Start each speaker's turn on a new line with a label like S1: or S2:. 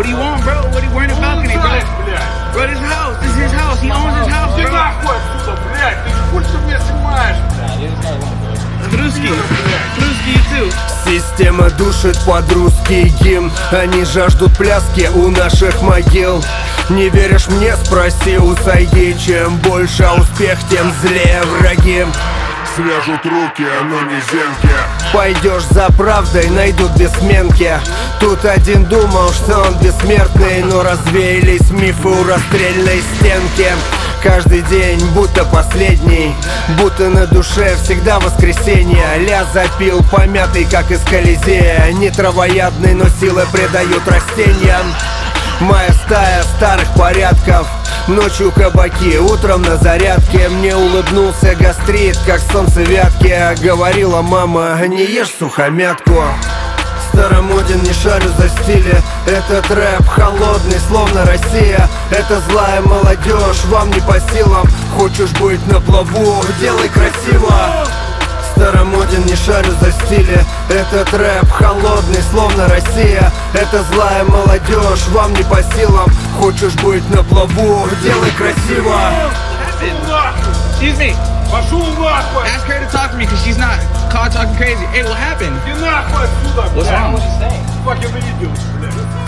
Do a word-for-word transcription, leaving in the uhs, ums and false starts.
S1: What do you want, bro? What do you want in the balcony, bro? Bro, this house, this is his house. He owns his house,
S2: Ты
S1: bro.
S2: нахуй отсюда, блядь! Ты хуй что меня снимаешь?
S1: Русский. Русский, you too.
S3: Система душит под русский гимн. Они жаждут пляски у наших могил. Не веришь мне? Спроси у Сайги. Чем больше успех, тем злее враги.
S2: Свяжут руки, но не зенки.
S3: Пойдешь за правдой, найдут бессменки. Тут один думал, что он бессмертный, но развеялись мифы у расстрельной стенки. Каждый день будто последний, будто на душе всегда воскресенье. Ля запил, помятый, как из Колизея. Не травоядный, но силы придают растениям. Моя стая старых порядков. Ночью кабаки, утром на зарядке. Мне улыбнулся гастрит, как солнце вятки. Говорила мама, не ешь сухомятку. Старомоден, не шарю за стили. Этот рэп холодный, словно Россия. Это злая молодежь, вам не по силам. Хочешь быть на плаву, делай красиво. Старомоден, не шарю за стили. Этот рэп холодный, словно Россия. Это злая молодежь, вам не по силам. Хочешь быть на плаву, делай красиво.
S1: Excuse me.
S2: Пошел нахуй!
S1: Ask her to talk to me, cause she's not caught talking crazy. Hey, what happened?
S2: Ты нахуй отсюда,
S1: What's
S2: блядь!
S1: wrong?
S2: Fucking idiot, блядь!